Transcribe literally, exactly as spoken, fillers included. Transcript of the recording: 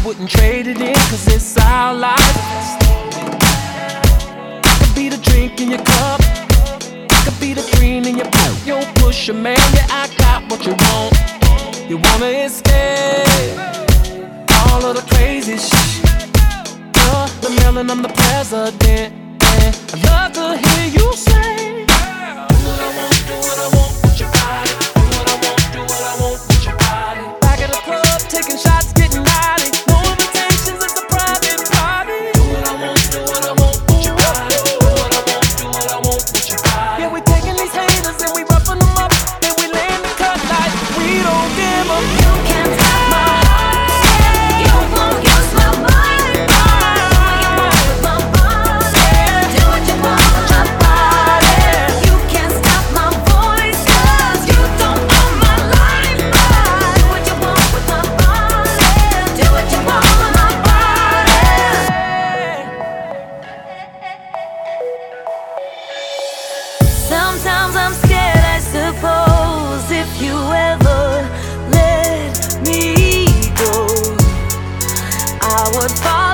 wouldn't trade it in, cause it's our life. I could be the drink in your cup, I could be the green in your boot. Yo, push a man, yeah, I got what you want. You wanna escape all of the crazy shit. You're the mailman, I'm the president, and I'd love to hear you say, do what I want, do what I want with your body. Do what I want, do what I want with your body. Back at the club, taking shots, getting naughty. No invitations, it's a private party. Do what I want, do what I want with your body. Do what I want, do what I want with your body. Yeah, we taking these haters and we roughing them up, and we laying the cut like we don't give a. You can't stop my heart. You won't use my mind. Do what you want with my body. Do what you want with your body. You can't stop my voice, cause you don't own my life. Do what you want with my body. Do what you want with my body. Sometimes I'm scared, I suppose, if you ever let me go, I would fall.